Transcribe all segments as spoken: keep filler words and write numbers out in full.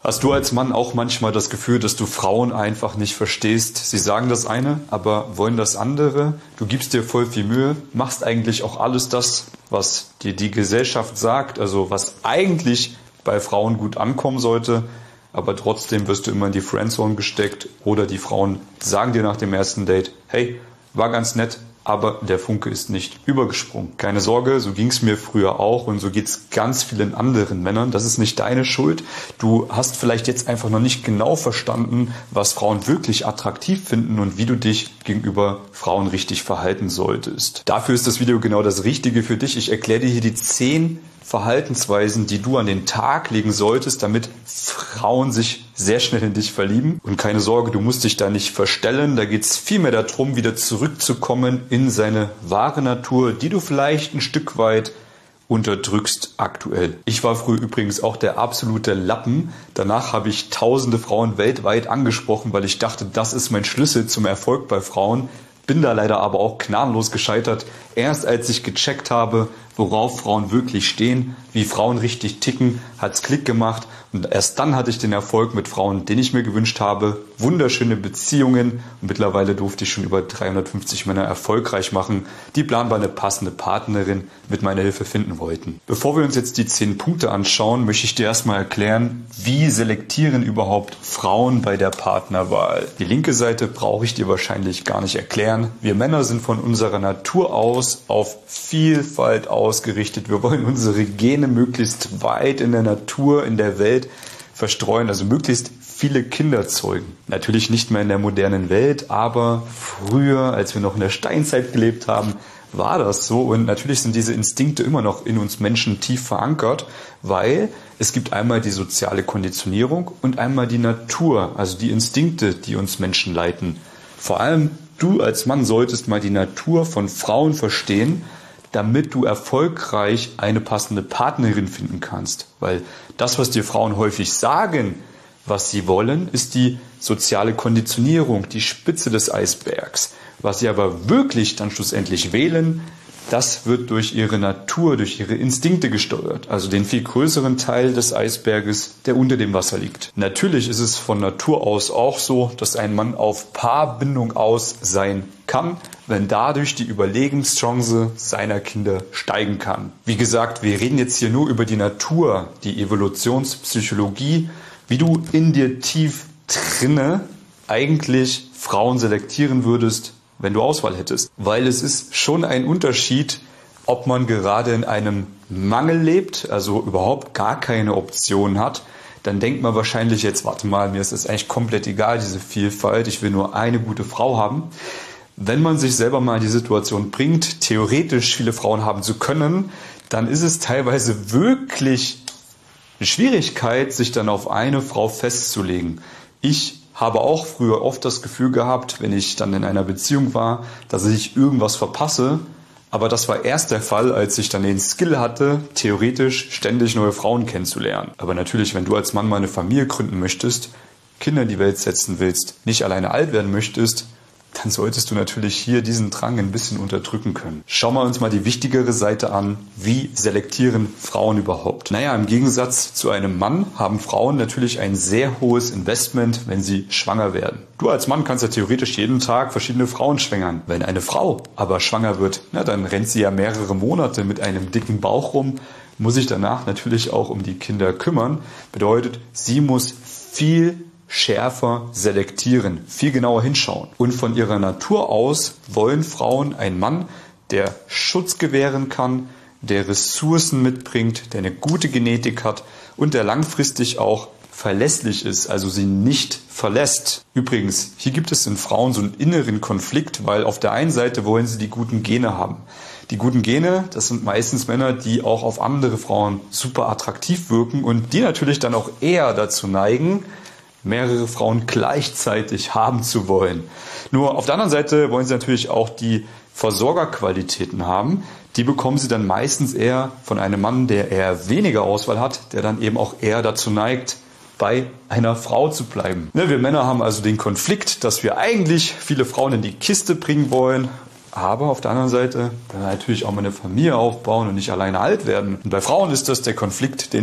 Hast du als Mann auch manchmal das Gefühl, dass du Frauen einfach nicht verstehst? Sie sagen das eine, aber wollen das andere. Du gibst dir voll viel Mühe, machst eigentlich auch alles das, was dir die Gesellschaft sagt, also was eigentlich bei Frauen gut ankommen sollte, aber trotzdem wirst du immer in die Friendzone gesteckt oder die Frauen sagen dir nach dem ersten Date, hey, war ganz nett, aber der Funke ist nicht übergesprungen. Keine Sorge, so ging es mir früher auch und so geht es ganz vielen anderen Männern. Das ist nicht deine Schuld. Du hast vielleicht jetzt einfach noch nicht genau verstanden, was Frauen wirklich attraktiv finden und wie du dich gegenüber Frauen richtig verhalten solltest. Dafür ist das Video genau das Richtige für dich. Ich erkläre dir hier die zehn Verhaltensweisen, die du an den Tag legen solltest, damit Frauen sich sehr schnell in dich verlieben. Und keine Sorge, du musst dich da nicht verstellen. Da geht es vielmehr darum, wieder zurückzukommen in seine wahre Natur, die du vielleicht ein Stück weit unterdrückst aktuell. Ich war früher übrigens auch der absolute Lappen. Danach habe ich tausende Frauen weltweit angesprochen, weil ich dachte, das ist mein Schlüssel zum Erfolg bei Frauen. Bin da leider aber auch gnadenlos gescheitert. Erst als ich gecheckt habe, worauf Frauen wirklich stehen, wie Frauen richtig ticken, hat's Klick gemacht. Und erst dann hatte ich den Erfolg mit Frauen, den ich mir gewünscht habe. Wunderschöne Beziehungen. Und mittlerweile durfte ich schon über dreihundertfünfzig Männer erfolgreich machen, die planbar eine passende Partnerin mit meiner Hilfe finden wollten. Bevor wir uns jetzt die zehn Punkte anschauen, möchte ich dir erstmal erklären, wie selektieren überhaupt Frauen bei der Partnerwahl. Die linke Seite brauche ich dir wahrscheinlich gar nicht erklären. Wir Männer sind von unserer Natur aus auf Vielfalt ausgerichtet. Wir wollen unsere Gene möglichst weit in der Natur, in der Welt verstreuen, also möglichst viele Kinder zeugen. Natürlich nicht mehr in der modernen Welt, aber früher, als wir noch in der Steinzeit gelebt haben, war das so. Und natürlich sind diese Instinkte immer noch in uns Menschen tief verankert, weil es gibt einmal die soziale Konditionierung und einmal die Natur, also die Instinkte, die uns Menschen leiten. Vor allem du als Mann solltest mal die Natur von Frauen verstehen, damit du erfolgreich eine passende Partnerin finden kannst. Weil das, was dir Frauen häufig sagen, was sie wollen, ist die soziale Konditionierung, die Spitze des Eisbergs. Was sie aber wirklich dann schlussendlich wählen, das wird durch ihre Natur, durch ihre Instinkte gesteuert. Also den viel größeren Teil des Eisberges, der unter dem Wasser liegt. Natürlich ist es von Natur aus auch so, dass ein Mann auf Paarbindung aus sein kann, wenn dadurch die Überlegenschance seiner Kinder steigen kann. Wie gesagt, wir reden jetzt hier nur über die Natur, die Evolutionspsychologie, wie du in dir tief drinne eigentlich Frauen selektieren würdest, wenn du Auswahl hättest. Weil es ist schon ein Unterschied, ob man gerade in einem Mangel lebt, also überhaupt gar keine Option hat. Dann denkt man wahrscheinlich jetzt, warte mal, mir ist es eigentlich komplett egal, diese Vielfalt, ich will nur eine gute Frau haben. Wenn man sich selber mal in die Situation bringt, theoretisch viele Frauen haben zu können, dann ist es teilweise wirklich eine Schwierigkeit, sich dann auf eine Frau festzulegen. Ich habe auch früher oft das Gefühl gehabt, wenn ich dann in einer Beziehung war, dass ich irgendwas verpasse. Aber das war erst der Fall, als ich dann den Skill hatte, theoretisch ständig neue Frauen kennenzulernen. Aber natürlich, wenn du als Mann mal eine Familie gründen möchtest, Kinder in die Welt setzen willst, nicht alleine alt werden möchtest, dann solltest du natürlich hier diesen Drang ein bisschen unterdrücken können. Schauen wir uns mal die wichtigere Seite an. Wie selektieren Frauen überhaupt? Naja, im Gegensatz zu einem Mann haben Frauen natürlich ein sehr hohes Investment, wenn sie schwanger werden. Du als Mann kannst ja theoretisch jeden Tag verschiedene Frauen schwängern. Wenn eine Frau aber schwanger wird, na, dann rennt sie ja mehrere Monate mit einem dicken Bauch rum, muss sich danach natürlich auch um die Kinder kümmern. Bedeutet, sie muss viel schärfer selektieren, viel genauer hinschauen. Und von ihrer Natur aus wollen Frauen einen Mann, der Schutz gewähren kann, der Ressourcen mitbringt, der eine gute Genetik hat und der langfristig auch verlässlich ist, also sie nicht verlässt. Übrigens, hier gibt es in Frauen so einen inneren Konflikt, weil auf der einen Seite wollen sie die guten Gene haben. Die guten Gene, das sind meistens Männer, die auch auf andere Frauen super attraktiv wirken und die natürlich dann auch eher dazu neigen, mehrere Frauen gleichzeitig haben zu wollen. Nur auf der anderen Seite wollen sie natürlich auch die Versorgerqualitäten haben. Die bekommen sie dann meistens eher von einem Mann, der eher weniger Auswahl hat, der dann eben auch eher dazu neigt, bei einer Frau zu bleiben. Wir Männer haben also den Konflikt, dass wir eigentlich viele Frauen in die Kiste bringen wollen, aber auf der anderen Seite dann natürlich auch mal eine Familie aufbauen und nicht alleine alt werden. Und bei Frauen ist das der Konflikt, den ich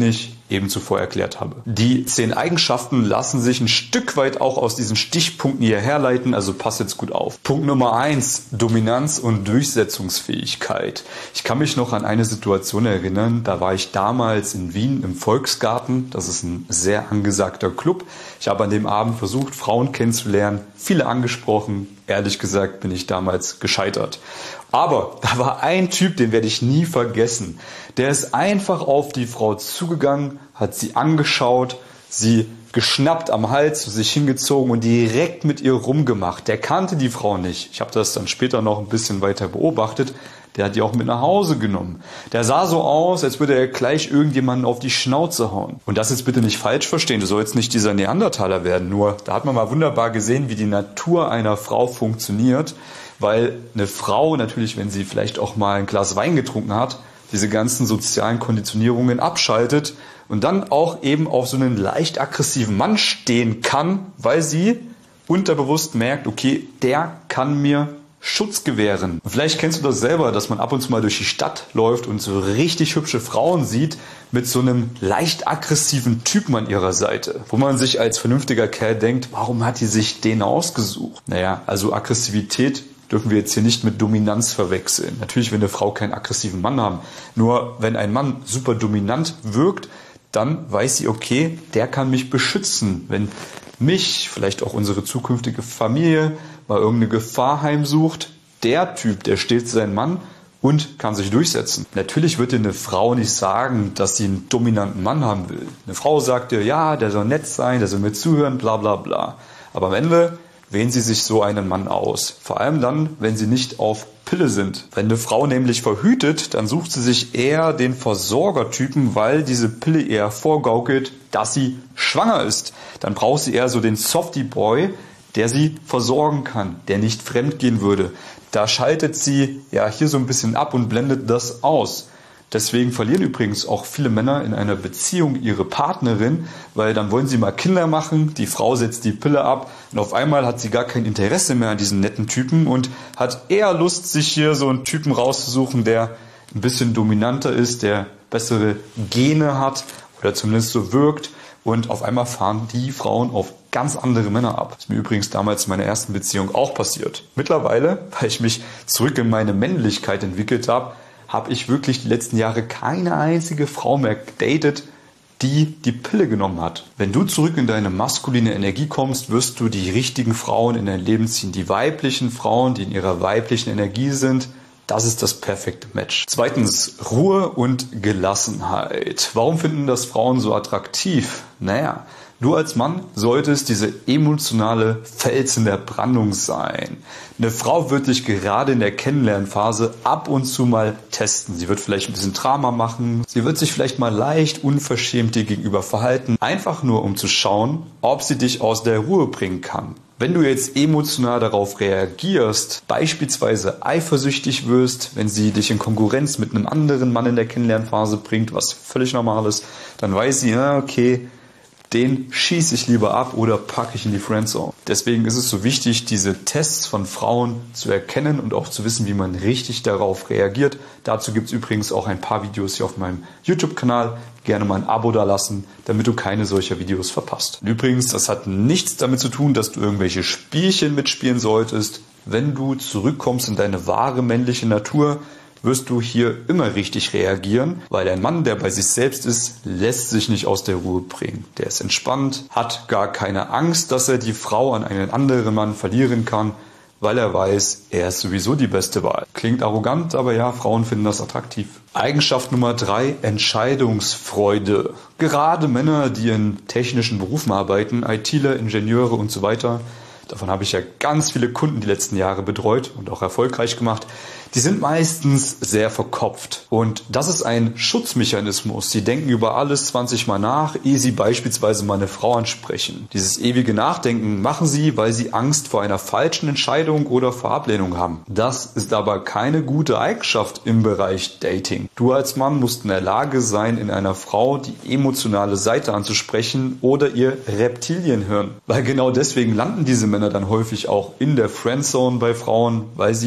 eben zuvor erklärt habe. Die zehn Eigenschaften lassen sich ein Stück weit auch aus diesen Stichpunkten hier herleiten, also pass jetzt gut auf. Punkt Nummer eins, Dominanz und Durchsetzungsfähigkeit. Ich kann mich noch an eine Situation erinnern, da war ich damals in Wien im Volksgarten, das ist ein sehr angesagter Club. Ich habe an dem Abend versucht, Frauen kennenzulernen, viele angesprochen, ehrlich gesagt bin ich damals gescheitert. Aber da war ein Typ, den werde ich nie vergessen. Der ist einfach auf die Frau zugegangen, hat sie angeschaut, sie geschnappt am Hals, zu sich hingezogen und direkt mit ihr rumgemacht. Der kannte die Frau nicht. Ich habe das dann später noch ein bisschen weiter beobachtet. Der hat die auch mit nach Hause genommen. Der sah so aus, als würde er gleich irgendjemanden auf die Schnauze hauen. Und das jetzt bitte nicht falsch verstehen. Du sollst nicht dieser Neandertaler werden. Nur, da hat man mal wunderbar gesehen, wie die Natur einer Frau funktioniert. Weil eine Frau natürlich, wenn sie vielleicht auch mal ein Glas Wein getrunken hat, diese ganzen sozialen Konditionierungen abschaltet und dann auch eben auf so einen leicht aggressiven Mann stehen kann, weil sie unterbewusst merkt, okay, der kann mir Schutz gewähren. Und vielleicht kennst du das selber, dass man ab und zu mal durch die Stadt läuft und so richtig hübsche Frauen sieht mit so einem leicht aggressiven Typen an ihrer Seite, wo man sich als vernünftiger Kerl denkt, warum hat die sich den ausgesucht? Naja, also Aggressivität dürfen wir jetzt hier nicht mit Dominanz verwechseln. Natürlich will eine Frau keinen aggressiven Mann haben. Nur wenn ein Mann super dominant wirkt, dann weiß sie, okay, der kann mich beschützen. Wenn mich, vielleicht auch unsere zukünftige Familie, mal irgendeine Gefahr heimsucht, der Typ, der steht sein Mann und kann sich durchsetzen. Natürlich wird dir eine Frau nicht sagen, dass sie einen dominanten Mann haben will. Eine Frau sagt dir, ja, der soll nett sein, der soll mir zuhören, bla bla bla. Aber am Ende wählen sie sich so einen Mann aus. Vor allem dann, wenn sie nicht auf Pille sind. Wenn eine Frau nämlich verhütet, dann sucht sie sich eher den Versorgertypen, weil diese Pille eher vorgaukelt, dass sie schwanger ist. Dann braucht sie eher so den Softie-Boy, der sie versorgen kann, der nicht fremdgehen würde. Da schaltet sie ja hier so ein bisschen ab und blendet das aus. Deswegen verlieren übrigens auch viele Männer in einer Beziehung ihre Partnerin, weil dann wollen sie mal Kinder machen, die Frau setzt die Pille ab und auf einmal hat sie gar kein Interesse mehr an diesen netten Typen und hat eher Lust, sich hier so einen Typen rauszusuchen, der ein bisschen dominanter ist, der bessere Gene hat oder zumindest so wirkt. Und auf einmal fahren die Frauen auf ganz andere Männer ab. Das ist mir übrigens damals in meiner ersten Beziehung auch passiert. Mittlerweile, weil ich mich zurück in meine Männlichkeit entwickelt habe, habe ich wirklich die letzten Jahre keine einzige Frau mehr gedatet, die die Pille genommen hat. Wenn du zurück in deine maskuline Energie kommst, wirst du die richtigen Frauen in dein Leben ziehen. Die weiblichen Frauen, die in ihrer weiblichen Energie sind, das ist das perfekte Match. Zweitens, Ruhe und Gelassenheit. Warum finden das Frauen so attraktiv? Naja, du als Mann solltest diese emotionale Fels in der Brandung sein. Eine Frau wird dich gerade in der Kennenlernphase ab und zu mal testen. Sie wird vielleicht ein bisschen Drama machen. Sie wird sich vielleicht mal leicht unverschämt dir gegenüber verhalten. Einfach nur, um zu schauen, ob sie dich aus der Ruhe bringen kann. Wenn du jetzt emotional darauf reagierst, beispielsweise eifersüchtig wirst, wenn sie dich in Konkurrenz mit einem anderen Mann in der Kennenlernphase bringt, was völlig normal ist, dann weiß sie, ja, okay, den schieße ich lieber ab oder packe ich in die Friendzone. Deswegen ist es so wichtig, diese Tests von Frauen zu erkennen und auch zu wissen, wie man richtig darauf reagiert. Dazu gibt es übrigens auch ein paar Videos hier auf meinem YouTube-Kanal. Gerne mal ein Abo da lassen, damit du keine solcher Videos verpasst. Und übrigens, das hat nichts damit zu tun, dass du irgendwelche Spielchen mitspielen solltest. Wenn du zurückkommst in deine wahre männliche Natur, wirst du hier immer richtig reagieren, weil ein Mann, der bei sich selbst ist, lässt sich nicht aus der Ruhe bringen. Der ist entspannt, hat gar keine Angst, dass er die Frau an einen anderen Mann verlieren kann, weil er weiß, er ist sowieso die beste Wahl. Klingt arrogant, aber ja, Frauen finden das attraktiv. Eigenschaft Nummer drei, Entscheidungsfreude. Gerade Männer, die in technischen Berufen arbeiten, ITler, Ingenieure und so weiter, davon habe ich ja ganz viele Kunden die letzten Jahre betreut und auch erfolgreich gemacht. Die sind meistens sehr verkopft. Und das ist ein Schutzmechanismus. Sie denken über alles zwanzig Mal nach, ehe sie beispielsweise mal eine Frau ansprechen. Dieses ewige Nachdenken machen sie, weil sie Angst vor einer falschen Entscheidung oder vor Ablehnung haben. Das ist aber keine gute Eigenschaft im Bereich Dating. Du als Mann musst in der Lage sein, in einer Frau die emotionale Seite anzusprechen oder ihr Reptilienhirn. Weil genau deswegen landen diese Männer dann häufig auch in der Friendzone bei Frauen, weil sie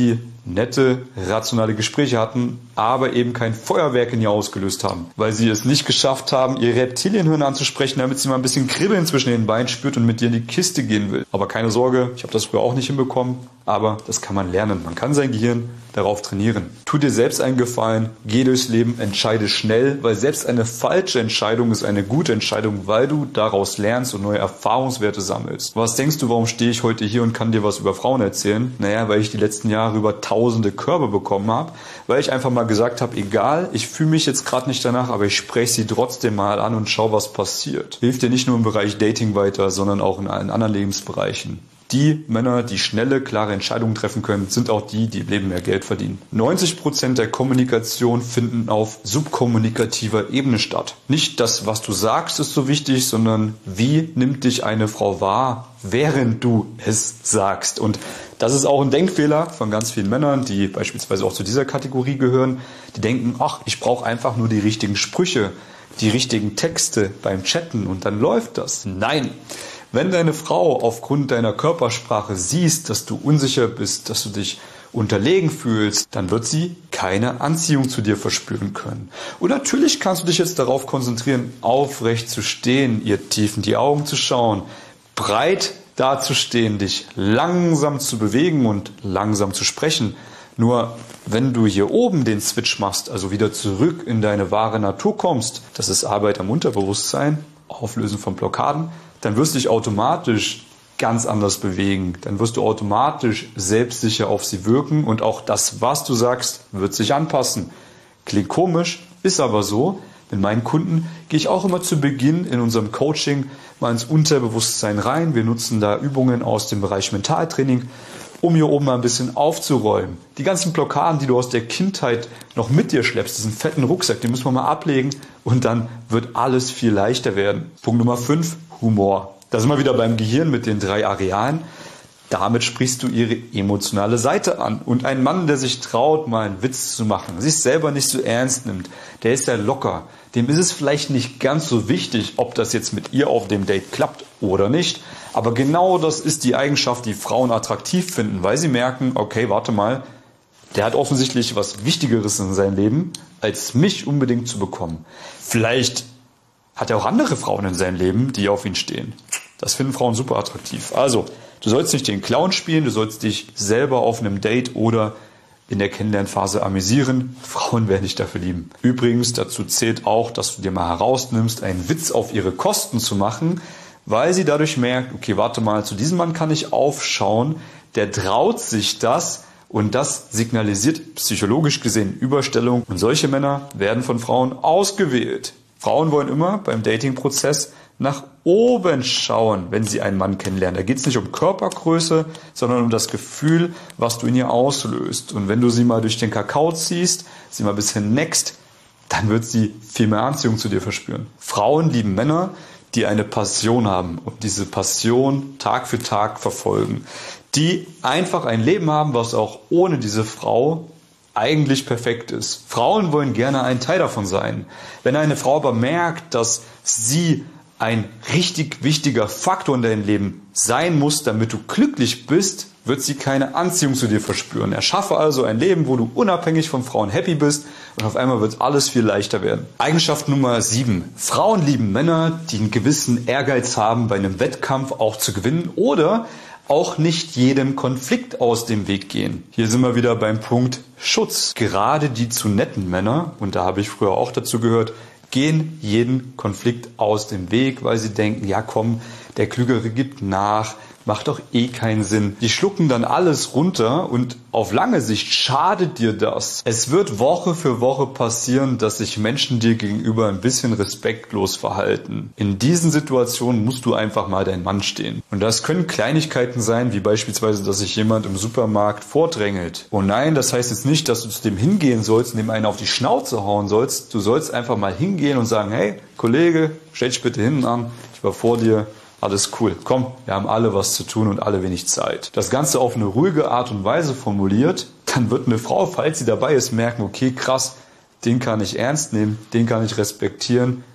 nette, rationale Gespräche hatten, aber eben kein Feuerwerk in ihr ausgelöst haben, weil sie es nicht geschafft haben, ihr Reptilienhirn anzusprechen, damit sie mal ein bisschen Kribbeln zwischen den Beinen spürt und mit dir in die Kiste gehen will. Aber keine Sorge, ich habe das früher auch nicht hinbekommen, aber das kann man lernen. Man kann sein Gehirn darauf trainieren. Tu dir selbst einen Gefallen, geh durchs Leben, entscheide schnell, weil selbst eine falsche Entscheidung ist eine gute Entscheidung, weil du daraus lernst und neue Erfahrungswerte sammelst. Was denkst du, warum stehe ich heute hier und kann dir was über Frauen erzählen? Naja, weil ich die letzten Jahre über tausende Körbe bekommen habe, weil ich einfach mal gesagt habe, egal, ich fühle mich jetzt gerade nicht danach, aber ich spreche sie trotzdem mal an und schau, was passiert. Hilft dir nicht nur im Bereich Dating weiter, sondern auch in allen anderen Lebensbereichen. Die Männer, die schnelle, klare Entscheidungen treffen können, sind auch die, die im Leben mehr Geld verdienen. neunzig Prozent der Kommunikation finden auf subkommunikativer Ebene statt. Nicht das, was du sagst, ist so wichtig, sondern wie nimmt dich eine Frau wahr, während du es sagst. Und das ist auch ein Denkfehler von ganz vielen Männern, die beispielsweise auch zu dieser Kategorie gehören. Die denken, ach, ich brauche einfach nur die richtigen Sprüche, die richtigen Texte beim Chatten und dann läuft das. Nein! Wenn deine Frau aufgrund deiner Körpersprache siehst, dass du unsicher bist, dass du dich unterlegen fühlst, dann wird sie keine Anziehung zu dir verspüren können. Und natürlich kannst du dich jetzt darauf konzentrieren, aufrecht zu stehen, ihr tief in die Augen zu schauen, breit dazustehen, dich langsam zu bewegen und langsam zu sprechen. Nur wenn du hier oben den Switch machst, also wieder zurück in deine wahre Natur kommst, das ist Arbeit am Unterbewusstsein, Auflösen von Blockaden, dann wirst du dich automatisch ganz anders bewegen. Dann wirst du automatisch selbstsicher auf sie wirken und auch das, was du sagst, wird sich anpassen. Klingt komisch, ist aber so. Mit meinen Kunden gehe ich auch immer zu Beginn in unserem Coaching mal ins Unterbewusstsein rein. Wir nutzen da Übungen aus dem Bereich Mentaltraining, um hier oben mal ein bisschen aufzuräumen. Die ganzen Blockaden, die du aus der Kindheit noch mit dir schleppst, diesen fetten Rucksack, den müssen wir mal ablegen und dann wird alles viel leichter werden. Punkt Nummer fünf, Humor. Da sind wir wieder beim Gehirn mit den drei Arealen. Damit sprichst du ihre emotionale Seite an. Und ein Mann, der sich traut, mal einen Witz zu machen, sich selber nicht so ernst nimmt, der ist ja locker. Dem ist es vielleicht nicht ganz so wichtig, ob das jetzt mit ihr auf dem Date klappt oder nicht. Aber genau das ist die Eigenschaft, die Frauen attraktiv finden, weil sie merken, okay, warte mal, der hat offensichtlich was Wichtigeres in seinem Leben, als mich unbedingt zu bekommen. Vielleicht hat er auch andere Frauen in seinem Leben, die auf ihn stehen. Das finden Frauen super attraktiv. Also, du sollst nicht den Clown spielen, du sollst dich selber auf einem Date oder in der Kennenlernphase amüsieren. Frauen werden dich dafür lieben. Übrigens, dazu zählt auch, dass du dir mal herausnimmst, einen Witz auf ihre Kosten zu machen, weil sie dadurch merkt, okay, warte mal, zu diesem Mann kann ich aufschauen, der traut sich das und das signalisiert psychologisch gesehen Überstellung. Und solche Männer werden von Frauen ausgewählt. Frauen wollen immer beim Dating-Prozess nach oben schauen, wenn sie einen Mann kennenlernen. Da geht es nicht um Körpergröße, sondern um das Gefühl, was du in ihr auslöst. Und wenn du sie mal durch den Kakao ziehst, sie mal ein bisschen neckst, dann wird sie viel mehr Anziehung zu dir verspüren. Frauen lieben Männer, die eine Passion haben und diese Passion Tag für Tag verfolgen. Die einfach ein Leben haben, was auch ohne diese Frau eigentlich perfekt ist. Frauen wollen gerne ein Teil davon sein. Wenn eine Frau aber merkt, dass sie ein richtig wichtiger Faktor in deinem Leben sein muss, damit du glücklich bist, wird sie keine Anziehung zu dir verspüren. Erschaffe also ein Leben, wo du unabhängig von Frauen happy bist und auf einmal wird alles viel leichter werden. Eigenschaft Nummer sieben. Frauen lieben Männer, die einen gewissen Ehrgeiz haben, bei einem Wettkampf auch zu gewinnen oder auch nicht jedem Konflikt aus dem Weg gehen. Hier sind wir wieder beim Punkt Schutz. Gerade die zu netten Männer, und da habe ich früher auch dazu gehört, gehen jeden Konflikt aus dem Weg, weil sie denken, ja komm, der Klügere gibt nach, macht doch eh keinen Sinn. Die schlucken dann alles runter und auf lange Sicht schadet dir das. Es wird Woche für Woche passieren, dass sich Menschen dir gegenüber ein bisschen respektlos verhalten. In diesen Situationen musst du einfach mal dein Mann stehen. Und das können Kleinigkeiten sein, wie beispielsweise, dass sich jemand im Supermarkt vordrängelt. Oh nein, das heißt jetzt nicht, dass du zu dem hingehen sollst und dem einen auf die Schnauze hauen sollst. Du sollst einfach mal hingehen und sagen, hey, Kollege, stell dich bitte hinten an, ich war vor dir. Alles cool. Komm, wir haben alle was zu tun und alle wenig Zeit. Das Ganze auf eine ruhige Art und Weise formuliert, dann wird eine Frau, falls sie dabei ist, merken, okay, krass, den kann ich ernst nehmen, den kann ich respektieren,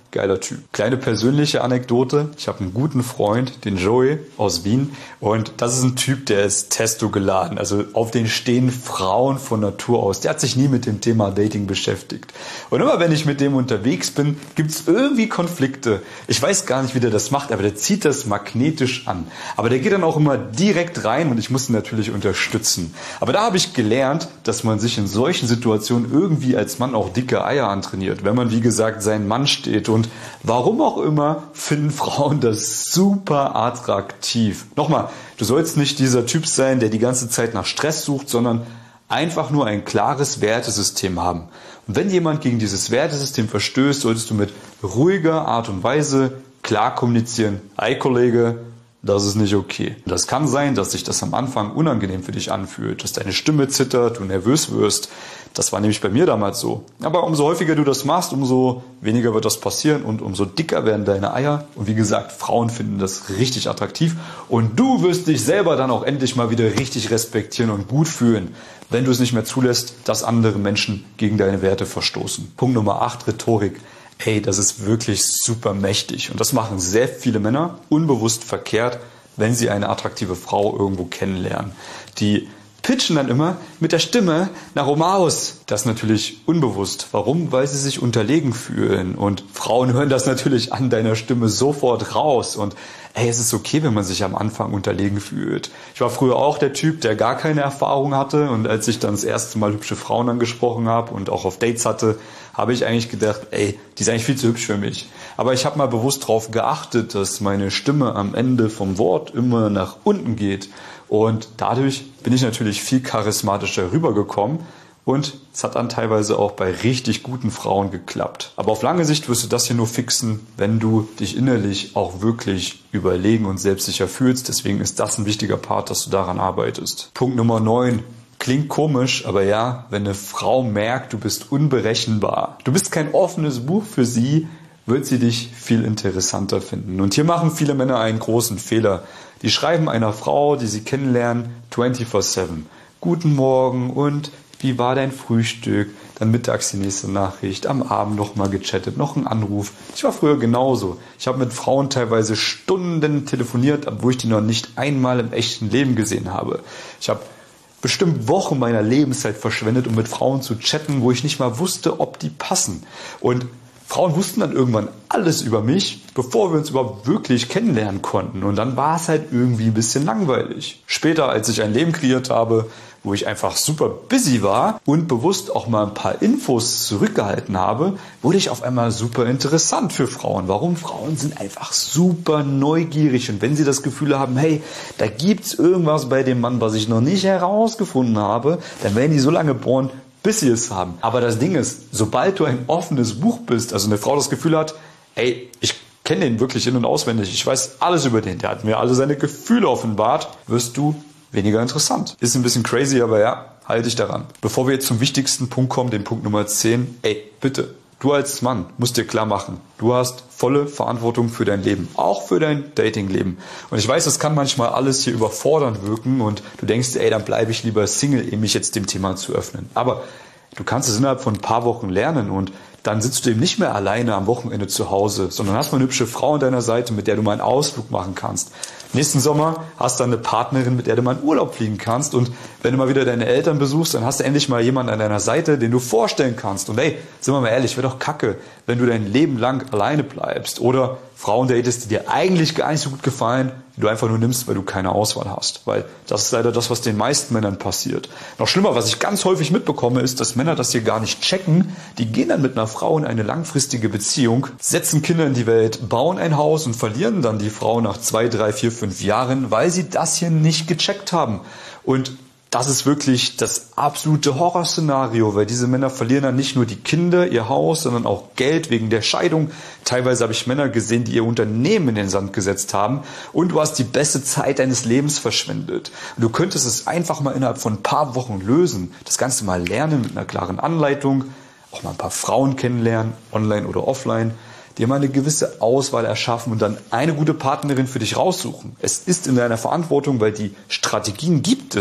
geiler Typ. Kleine persönliche Anekdote. Ich habe einen guten Freund, den Joey aus Wien. Und das ist ein Typ, der ist testo geladen. Also auf den stehen Frauen von Natur aus. Der hat sich nie mit dem Thema Dating beschäftigt. Und immer wenn ich mit dem unterwegs bin, gibt's irgendwie Konflikte. Ich weiß gar nicht, wie der das macht, aber der zieht das magnetisch an. Aber der geht dann auch immer direkt rein und ich muss ihn natürlich unterstützen. Aber da habe ich gelernt, dass man sich in solchen Situationen irgendwie als Mann auch dicke Eier antrainiert. Wenn man, wie gesagt, seinen Mann steht und Und warum auch immer finden Frauen das super attraktiv. Nochmal, du sollst nicht dieser Typ sein, der die ganze Zeit nach Stress sucht, sondern einfach nur ein klares Wertesystem haben. Und wenn jemand gegen dieses Wertesystem verstößt, solltest du mit ruhiger Art und Weise klar kommunizieren. Hey Kollege, das ist nicht okay. Das kann sein, dass sich das am Anfang unangenehm für dich anfühlt, dass deine Stimme zittert, du nervös wirst. Das war nämlich bei mir damals so. Aber umso häufiger du das machst, umso weniger wird das passieren und umso dicker werden deine Eier. Und wie gesagt, Frauen finden das richtig attraktiv. Und du wirst dich selber dann auch endlich mal wieder richtig respektieren und gut fühlen, wenn du es nicht mehr zulässt, dass andere Menschen gegen deine Werte verstoßen. Punkt Nummer acht, Rhetorik. Ey, das ist wirklich super mächtig. Und das machen sehr viele Männer unbewusst verkehrt, wenn sie eine attraktive Frau irgendwo kennenlernen. Die pitchen dann immer mit der Stimme nach oben aus. Das natürlich unbewusst. Warum? Weil sie sich unterlegen fühlen. Und Frauen hören das natürlich an deiner Stimme sofort raus. Und ey, es ist okay, wenn man sich am Anfang unterlegen fühlt. Ich war früher auch der Typ, der gar keine Erfahrung hatte. Und als ich dann das erste Mal hübsche Frauen angesprochen habe und auch auf Dates hatte, habe ich eigentlich gedacht, ey, die ist eigentlich viel zu hübsch für mich. Aber ich habe mal bewusst darauf geachtet, dass meine Stimme am Ende vom Wort immer nach unten geht. Und dadurch bin ich natürlich viel charismatischer rübergekommen. Und es hat dann teilweise auch bei richtig guten Frauen geklappt. Aber auf lange Sicht wirst du das hier nur fixen, wenn du dich innerlich auch wirklich überlegen und selbstsicher fühlst. Deswegen ist das ein wichtiger Part, dass du daran arbeitest. Punkt Nummer neun. Klingt komisch, aber ja, wenn eine Frau merkt, du bist unberechenbar, du bist kein offenes Buch für sie, wird sie dich viel interessanter finden. Und hier machen viele Männer einen großen Fehler. Die schreiben einer Frau, die sie kennenlernen, vierundzwanzig sieben. Guten Morgen und wie war dein Frühstück? Dann mittags die nächste Nachricht, am Abend nochmal gechattet, noch ein Anruf. Ich war früher genauso. Ich habe mit Frauen teilweise Stunden telefoniert, obwohl ich die noch nicht einmal im echten Leben gesehen habe. Ich habe bestimmt Wochen meiner Lebenszeit verschwendet, um mit Frauen zu chatten, wo ich nicht mal wusste, ob die passen. Und Frauen wussten dann irgendwann alles über mich, bevor wir uns überhaupt wirklich kennenlernen konnten. Und dann war es halt irgendwie ein bisschen langweilig. Später, als ich ein Leben kreiert habe, wo ich einfach super busy war und bewusst auch mal ein paar Infos zurückgehalten habe, wurde ich auf einmal super interessant für Frauen. Warum? Frauen sind einfach super neugierig. Und wenn sie das Gefühl haben, hey, da gibt's irgendwas bei dem Mann, was ich noch nicht herausgefunden habe, dann werden die so lange bohren, bis sie es haben. Aber das Ding ist, sobald du ein offenes Buch bist, also eine Frau das Gefühl hat, ey, ich kenne den wirklich in- und auswendig, ich weiß alles über den, der hat mir alle seine Gefühle offenbart, wirst du weniger interessant. Ist ein bisschen crazy, aber ja, halte dich daran. Bevor wir jetzt zum wichtigsten Punkt kommen, den Punkt Nummer zehn, ey, bitte, du als Mann musst dir klar machen, du hast volle Verantwortung für dein Leben, auch für dein Datingleben. Und ich weiß, das kann manchmal alles hier überfordernd wirken und du denkst, ey, dann bleibe ich lieber Single, ehe mich jetzt dem Thema zu öffnen. Aber du kannst es innerhalb von ein paar Wochen lernen und dann sitzt du eben nicht mehr alleine am Wochenende zu Hause, sondern hast mal eine hübsche Frau an deiner Seite, mit der du mal einen Ausflug machen kannst. Nächsten Sommer hast du eine Partnerin, mit der du mal in Urlaub fliegen kannst. Und wenn du mal wieder deine Eltern besuchst, dann hast du endlich mal jemanden an deiner Seite, den du vorstellen kannst. Und ey, sind wir mal ehrlich, wäre doch kacke, wenn du dein Leben lang alleine bleibst. Oder Frauen datest, die dir eigentlich gar nicht so gut gefallen, die du einfach nur nimmst, weil du keine Auswahl hast. Weil das ist leider das, was den meisten Männern passiert. Noch schlimmer, was ich ganz häufig mitbekomme, ist, dass Männer das hier gar nicht checken. Die gehen dann mit einer Frau in eine langfristige Beziehung, setzen Kinder in die Welt, bauen ein Haus und verlieren dann die Frau nach zwei, drei, vier, fünf Jahren, weil sie das hier nicht gecheckt haben. Und das ist wirklich das absolute Horrorszenario, weil diese Männer verlieren dann nicht nur die Kinder, ihr Haus, sondern auch Geld wegen der Scheidung. Teilweise habe ich Männer gesehen, die ihr Unternehmen in den Sand gesetzt haben und du hast die beste Zeit deines Lebens verschwendet. Und du könntest es einfach mal innerhalb von ein paar Wochen lösen. Das Ganze mal lernen mit einer klaren Anleitung, auch mal ein paar Frauen kennenlernen, online oder offline, dir mal eine gewisse Auswahl erschaffen und dann eine gute Partnerin für dich raussuchen. Es ist in deiner Verantwortung, weil die Strategien gibt es.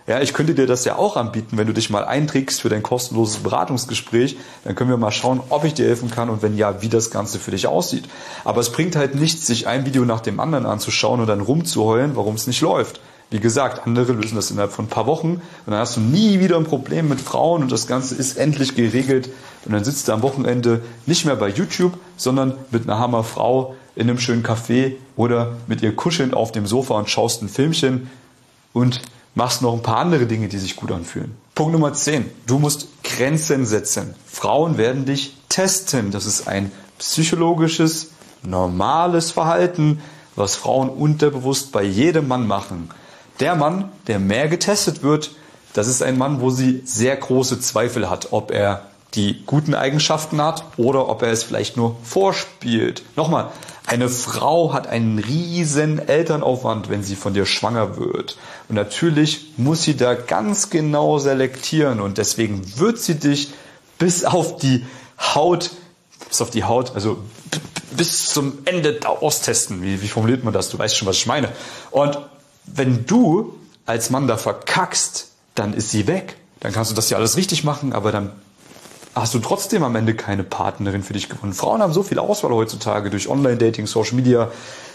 Ja, ich könnte dir das ja auch anbieten, wenn du dich mal einträgst für dein kostenloses Beratungsgespräch. Dann können wir mal schauen, ob ich dir helfen kann und wenn ja, wie das Ganze für dich aussieht. Aber es bringt halt nichts, sich ein Video nach dem anderen anzuschauen und dann rumzuheulen, warum es nicht läuft. Wie gesagt, andere lösen das innerhalb von ein paar Wochen und dann hast du nie wieder ein Problem mit Frauen und das Ganze ist endlich geregelt. Und dann sitzt du am Wochenende nicht mehr bei YouTube, sondern mit einer Hammerfrau in einem schönen Café oder mit ihr kuschelnd auf dem Sofa und schaust ein Filmchen und machst noch ein paar andere Dinge, die sich gut anfühlen. Punkt Nummer zehn. Du musst Grenzen setzen. Frauen werden dich testen. Das ist ein psychologisches, normales Verhalten, was Frauen unterbewusst bei jedem Mann machen. Der Mann, der mehr getestet wird, das ist ein Mann, wo sie sehr große Zweifel hat, ob er die guten Eigenschaften hat oder ob er es vielleicht nur vorspielt. Nochmal, eine Frau hat einen riesen Elternaufwand, wenn sie von dir schwanger wird. Und natürlich muss sie da ganz genau selektieren und deswegen wird sie dich bis auf die Haut, bis auf die Haut, also bis zum Ende da austesten. Wie, wie formuliert man das? Du weißt schon, was ich meine. Und wenn du als Mann da verkackst, dann ist sie weg. Dann kannst du das ja alles richtig machen, aber dann hast du trotzdem am Ende keine Partnerin für dich gefunden. Frauen haben so viel Auswahl heutzutage durch Online-Dating, Social Media.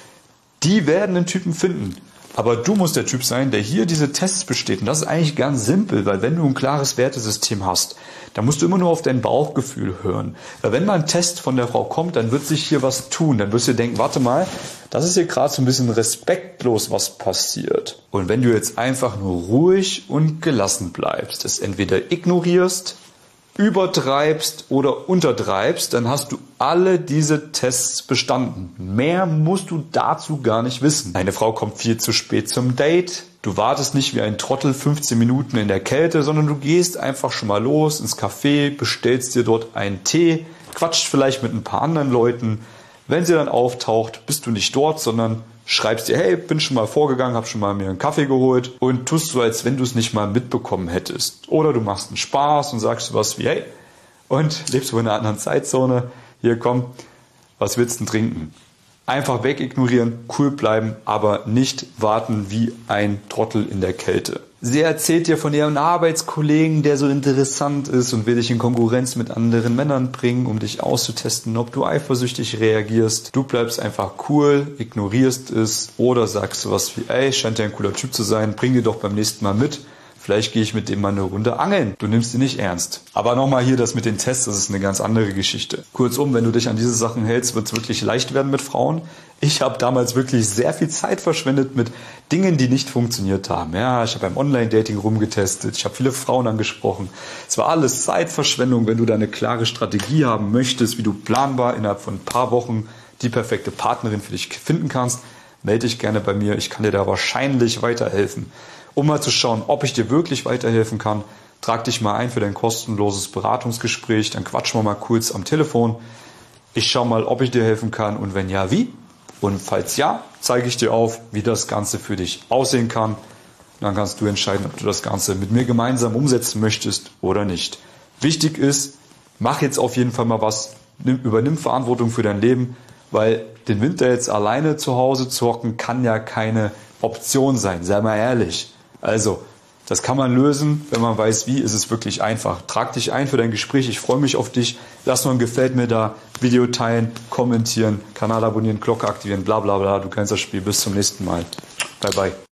Die werden einen Typen finden. Aber du musst der Typ sein, der hier diese Tests besteht. Und das ist eigentlich ganz simpel, weil wenn du ein klares Wertesystem hast, dann musst du immer nur auf dein Bauchgefühl hören. Weil wenn mal ein Test von der Frau kommt, dann wird sich hier was tun. Dann wirst du dir denken, warte mal, das ist hier gerade so ein bisschen respektlos, was passiert. Und wenn du jetzt einfach nur ruhig und gelassen bleibst, es entweder ignorierst, übertreibst oder untertreibst, dann hast du alle diese Tests bestanden. Mehr musst du dazu gar nicht wissen. Eine Frau kommt viel zu spät zum Date. Du wartest nicht wie ein Trottel fünfzehn Minuten in der Kälte, sondern du gehst einfach schon mal los ins Café, bestellst dir dort einen Tee, quatscht vielleicht mit ein paar anderen Leuten. Wenn sie dann auftaucht, bist du nicht dort, sondern schreibst dir, hey, bin schon mal vorgegangen, hab schon mal mir einen Kaffee geholt und tust so, als wenn du es nicht mal mitbekommen hättest. Oder du machst einen Spaß und sagst sowas wie, hey, und lebst du in einer anderen Zeitzone, hier komm, was willst du denn trinken? Einfach wegignorieren, cool bleiben, aber nicht warten wie ein Trottel in der Kälte. Sie erzählt dir von ihrem Arbeitskollegen, der so interessant ist und will dich in Konkurrenz mit anderen Männern bringen, um dich auszutesten, ob du eifersüchtig reagierst. Du bleibst einfach cool, ignorierst es oder sagst sowas wie, ey, scheint ja ein cooler Typ zu sein, bring dir doch beim nächsten Mal mit. Vielleicht gehe ich mit dem mal eine Runde angeln. Du nimmst ihn nicht ernst. Aber nochmal hier das mit den Tests, das ist eine ganz andere Geschichte. Kurzum, wenn du dich an diese Sachen hältst, wird es wirklich leicht werden mit Frauen. Ich habe damals wirklich sehr viel Zeit verschwendet mit Dingen, die nicht funktioniert haben. Ja, ich habe beim Online-Dating rumgetestet, ich habe viele Frauen angesprochen. Es war alles Zeitverschwendung, wenn du da eine klare Strategie haben möchtest, wie du planbar innerhalb von ein paar Wochen die perfekte Partnerin für dich finden kannst. Melde dich gerne bei mir, ich kann dir da wahrscheinlich weiterhelfen. Um mal zu schauen, ob ich dir wirklich weiterhelfen kann, trag dich mal ein für dein kostenloses Beratungsgespräch, dann quatschen wir mal kurz am Telefon. Ich schaue mal, ob ich dir helfen kann und wenn ja, wie. Und falls ja, zeige ich dir auf, wie das Ganze für dich aussehen kann. Dann kannst du entscheiden, ob du das Ganze mit mir gemeinsam umsetzen möchtest oder nicht. Wichtig ist, mach jetzt auf jeden Fall mal was, nimm, übernimm Verantwortung für dein Leben, weil den Winter jetzt alleine zu Hause zu hocken, kann ja keine Option sein, sei mal ehrlich. Also, das kann man lösen, wenn man weiß, wie, ist es wirklich einfach. Trag dich ein für dein Gespräch, ich freue mich auf dich. Lass noch ein Gefällt mir da, Video teilen, kommentieren, Kanal abonnieren, Glocke aktivieren, bla bla bla. Du kennst das Spiel, bis zum nächsten Mal. Bye bye.